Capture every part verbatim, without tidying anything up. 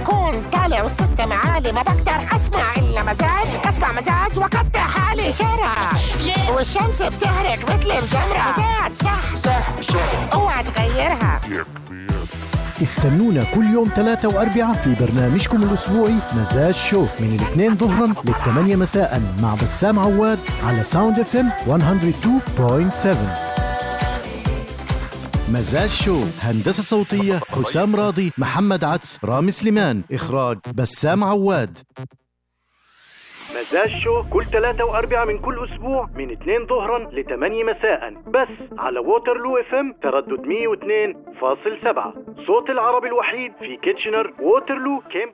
أكون طالع والسيستم عالي، ما بقدر أسمع إلا مزاج، أسمع مزاج وقطع حالي شارع، والشمس بتحرق مثل الجمرة. مزاج صح صح صح، اوعى تغيرها. استنونا كل يوم ثلاثة وأربعة في برنامجكم الأسبوعي مزاج شو من الاثنين ظهرا للثمانية مساء مع بسام عواد على ساوند اف ام مية واتنين فاصلة سبعة. مزاج شو، هندسة صوتية حسام راضي، محمد عدس، رامي سليمان، إخراج بسام عواد. مزاج شو كل ثلاثة وأربعة من كل أسبوع من اثنين ظهرا لثمانية مساء بس على ووترلو اف ام تردد مية واثنين فاصلة سبعة، صوت العرب الوحيد في كيتشنر ووترلو كيم.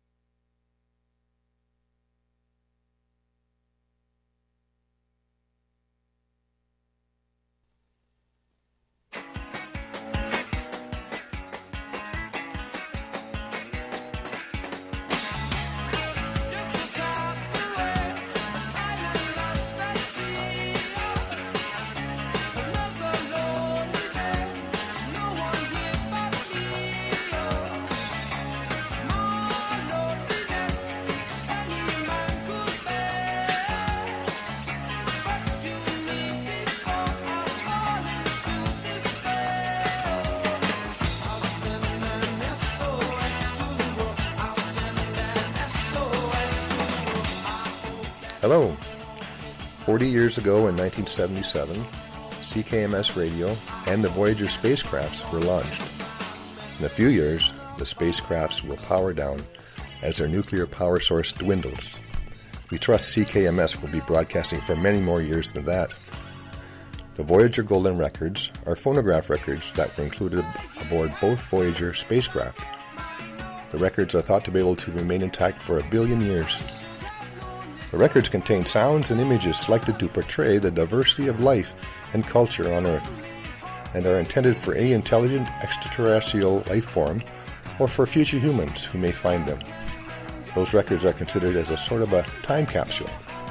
Hello. Forty years ago in nineteen seventy-seven, C K M S radio and the Voyager spacecrafts were launched. In a few years, the spacecrafts will power down as their nuclear power source dwindles. We trust C K M S will be broadcasting for many more years than that. The Voyager Golden Records are phonograph records that were included aboard both Voyager spacecraft. The records are thought to be able to remain intact for a billion years. The records contain sounds and images selected to portray the diversity of life and culture on Earth, and are intended for any intelligent extraterrestrial life form or for future humans who may find them. Those records are considered as a sort of a time capsule.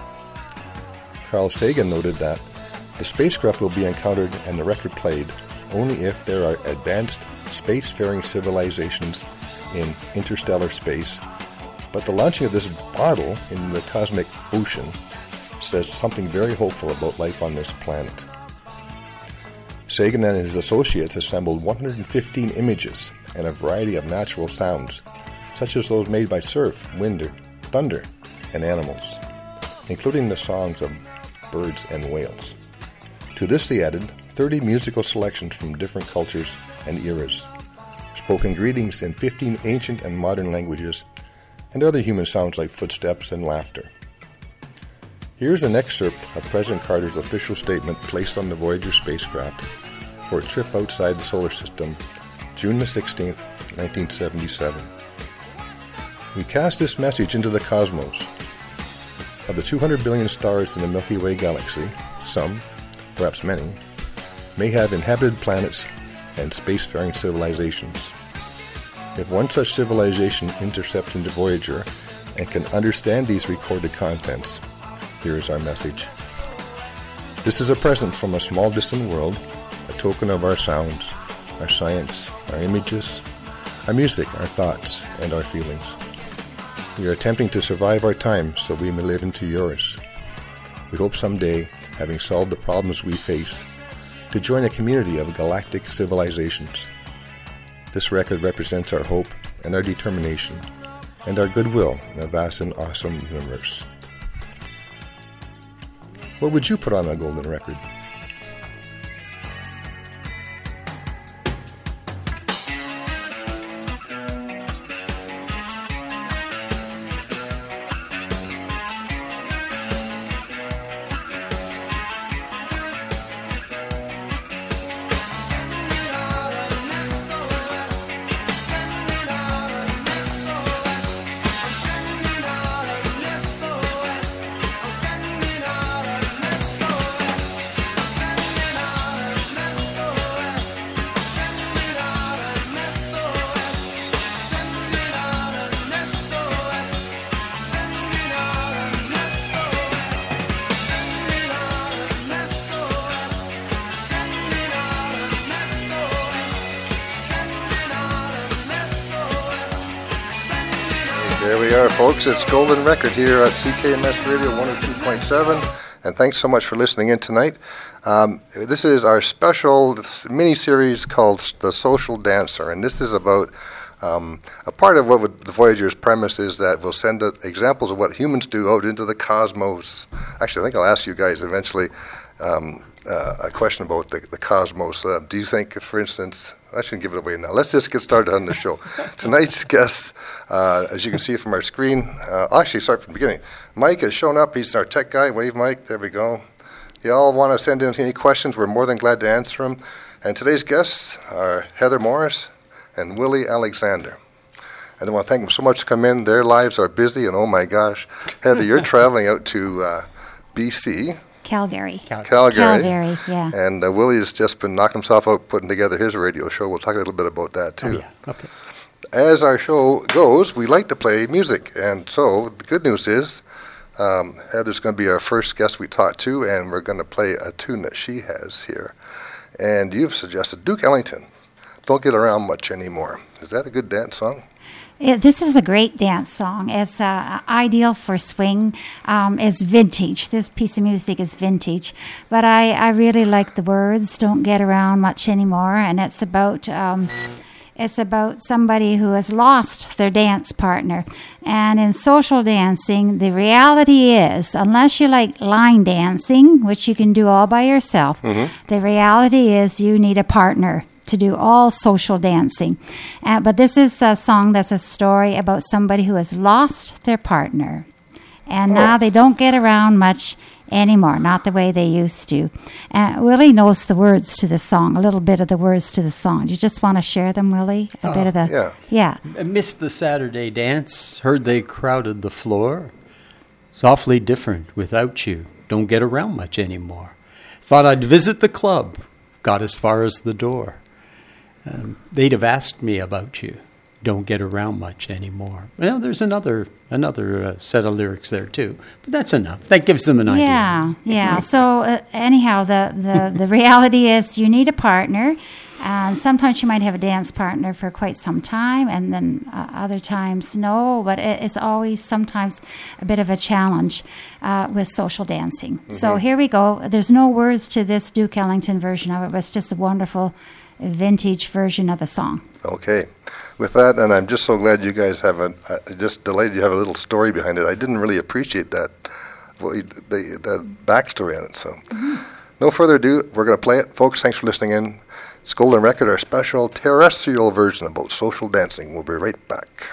Carl Sagan noted that the spacecraft will be encountered and the record played only if there are advanced spacefaring civilizations in interstellar space. But the launching of this bottle in the cosmic ocean says something very hopeful about life on this planet. Sagan and his associates assembled one hundred fifteen images and a variety of natural sounds, such as those made by surf, wind, thunder, and animals, including the songs of birds and whales. To this they added thirty musical selections from different cultures and eras, spoken greetings in fifteen ancient and modern languages, and other human sounds like footsteps and laughter. Here's an excerpt of President Carter's official statement placed on the Voyager spacecraft for a trip outside the solar system, June the sixteenth, nineteen seventy-seven. We cast this message into the cosmos. Of the two hundred billion stars in the Milky Way galaxy, some, perhaps many, may have inhabited planets and spacefaring civilizations. If one such civilization intercepts into Voyager and can understand these recorded contents, here is our message. This is a present from a small distant world, a token of our sounds, our science, our images, our music, our thoughts, and our feelings. We are attempting to survive our time so we may live into yours. We hope someday, having solved the problems we face, to join a community of galactic civilizations. This record represents our hope and our determination and our goodwill in a vast and awesome universe. What would you put on a golden record? There we are, folks. It's Golden Record here at C K M S Radio one oh two point seven. And thanks so much for listening in tonight. Um, this is our special mini-series called The Social Dancer. And this is about um, a part of what would, the Voyager's premise is that we'll send out examples of what humans do out into the cosmos. Actually, I think I'll ask you guys eventually um, uh, a question about the, the cosmos. Uh, do you think, for instance... I shouldn't give it away now. Let's just get started on the show. Tonight's guest, uh, as you can see from our screen, uh, I'll actually start from the beginning. Mike has shown up. He's our tech guy. Wave, Mike. There we go. You all want to send in any questions? We're more than glad to answer them. And today's guests are Heather Morris and Willie Alexander. And I want to thank them so much for coming in. Their lives are busy, and oh my gosh, Heather, you're traveling out to uh, B C. Calgary. Cal- Calgary. Calgary, yeah. And uh, Willie has just been knocking himself out putting together his radio show. We'll talk a little bit about that, too. Oh, yeah. Okay. As our show goes, we like to play music. And so the good news is um, Heather's going to be our first guest we talk to, and we're going to play a tune that she has here. And you've suggested Duke Ellington, Don't Get Around Much Anymore. Is that a good dance song? It, this is a great dance song. It's uh, ideal for swing. Um, it's vintage. This piece of music is vintage. But I, I really like the words, Don't Get Around Much Anymore. And it's about... Um, It's about somebody who has lost their dance partner. And in social dancing, the reality is, unless you like line dancing, which you can do all by yourself, mm-hmm. the reality is you need a partner to do all social dancing. Uh, but this is a song that's a story about somebody who has lost their partner. And oh. now they don't get around much anymore, not the way they used to. Uh, Willie knows the words to the song, a little bit of the words to the song. Do you just want to share them, Willie? A uh, bit of the... Yeah. Yeah. I missed the Saturday dance, heard they crowded the floor. It's awfully different without you. Don't get around much anymore. Thought I'd visit the club. Got as far as the door. Um, they'd have asked me about you. Don't get around much anymore. Well, there's another another uh, set of lyrics there too, but that's enough. That gives them an idea. Yeah, yeah. So uh, anyhow, the, the, the reality is you need a partner, and sometimes you might have a dance partner for quite some time, and then uh, other times no. But it, it's always sometimes a bit of a challenge uh, with social dancing. Mm-hmm. So here we go. There's no words to this Duke Ellington version of it, but it's just a wonderful vintage version of the song. Okay. With that, and I'm just so glad you guys have a, uh, just delighted you have a little story behind it. I didn't really appreciate that, well, the, the backstory on it. So, mm-hmm. no further ado, we're going to play it. Folks, thanks for listening in. It's Golden Record, our special terrestrial version about social dancing. We'll be right back.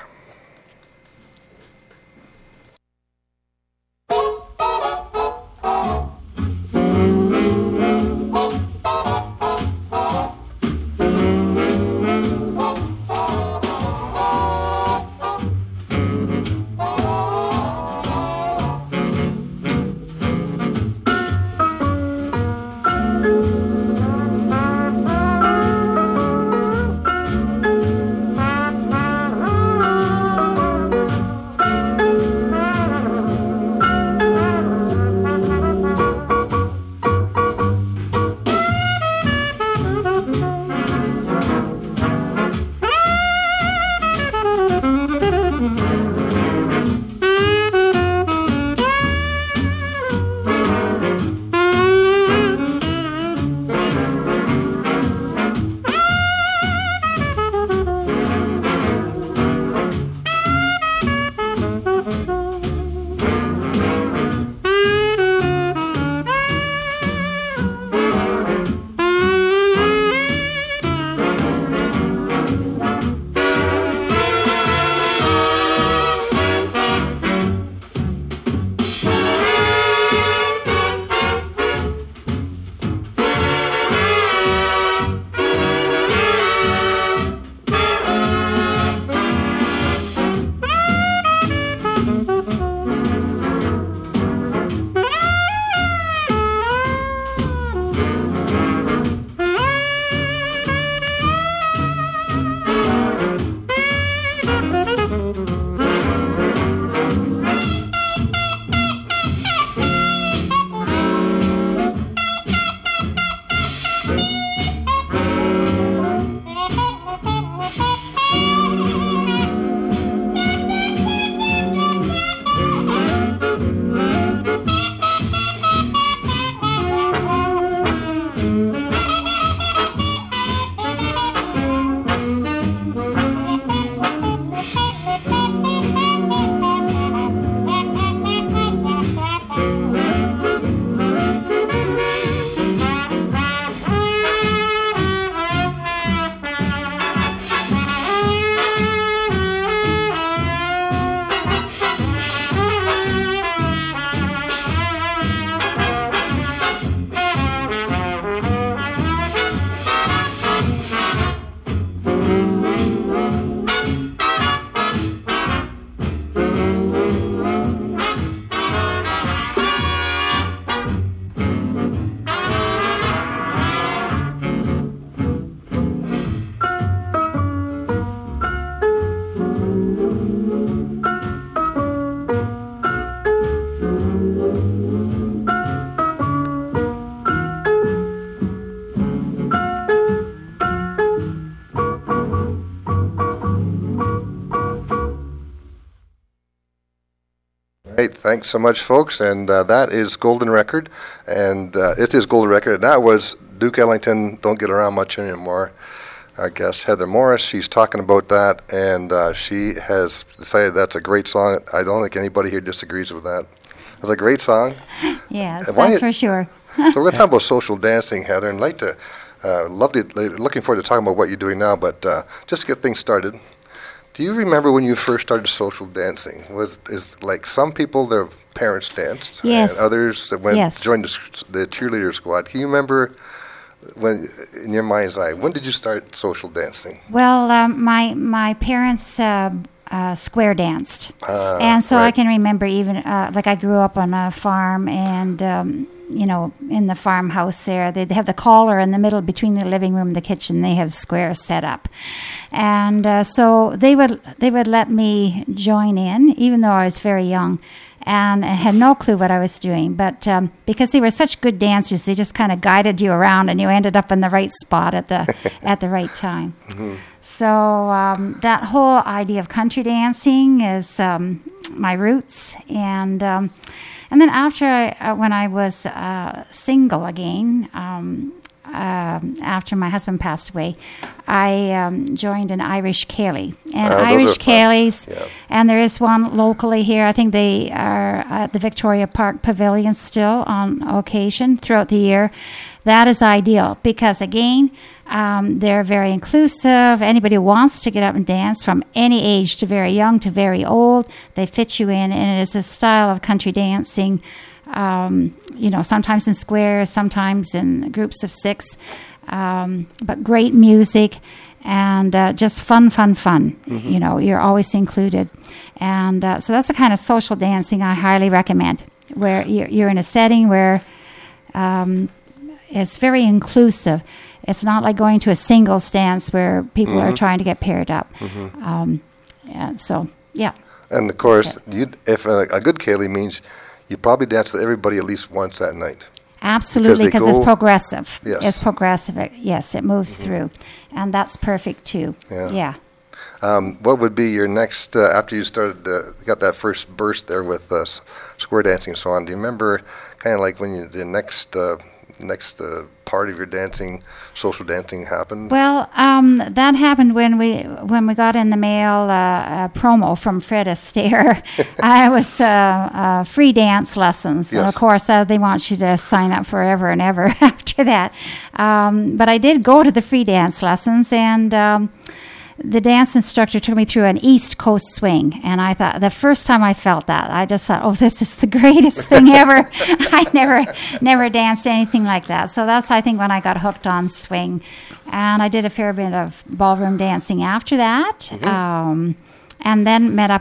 Great, thanks so much, folks. And uh, that is Golden Record, and uh, it is Golden Record. And that was Duke Ellington. Don't get around much anymore. Our guest Heather Morris, she's talking about that, and uh, she has decided that's a great song. I don't think anybody here disagrees with that. It's a great song. Yes, And why that's it- for sure. So we're going to talk about social dancing, Heather, and like to uh, love to, looking forward to talking about what you're doing now. But uh, just to get things started, do you remember when you first started social dancing? Was is like some people their parents danced, Yes. and others that went Yes. joined the, s- the cheerleader squad. Can you remember when, in your mind's eye, when did you start social dancing? Well, um, my my parents uh, uh, square danced, Ah, and so I right. can remember even uh, like I grew up on a farm, and um, you know, in the farmhouse there, they have the collar in the middle between the living room and the kitchen. They have squares set up, and uh, so they would they would let me join in, even though I was very young. And I had no clue what I was doing. But um, because they were such good dancers, they just kind of guided you around, and you ended up in the right spot at the at the right time. So um, that whole idea of country dancing is um, my roots. And um, and then after I, uh, when I was uh, single again, um, um, after my husband passed away, I um, joined an Irish Ceilidh. And Oh, those Irish are fun. Ceilidhs, Yeah. and there is one locally here. I think they are at the Victoria Park Pavilion still on occasion throughout the year. That is ideal because, again, um, they're very inclusive. Anybody who wants to get up and dance from any age to very young to very old, they fit you in. And it is a style of country dancing, um, you know, sometimes in squares, sometimes in groups of six, um, but great music. And uh, just fun, fun, fun. You know, you're always included. And uh, so that's the kind of social dancing I highly recommend, where you're, you're in a setting where um, it's very inclusive. It's not like going to a singles dance where people are trying to get paired up. Um, yeah, so, yeah. And of course, you, if a, a good Ceilidh means you probably dance with everybody at least once that night. Absolutely, they because it's go- progressive. Yes. It's progressive. It, yes, it moves through. And that's perfect, too. Yeah. yeah. Um, what would be your next, uh, after you started, uh, got that first burst there with uh, s- square dancing and so on, do you remember kind of like when you, the next uh, next uh, part of your dancing, social dancing happened? Well, um, that happened when we when we got in the mail uh, a promo from Fred Astaire. I was uh, uh, free dance lessons, and Yes. of course uh, they want you to sign up forever and ever after that. Um, but I did go to the free dance lessons, and um, the dance instructor took me through an East Coast swing, and I thought the first time I felt that, I just thought, "Oh, this is the greatest thing ever." I never, never danced anything like that. So that's, I think, when I got hooked on swing, and I did a fair bit of ballroom dancing after that, um, and then met up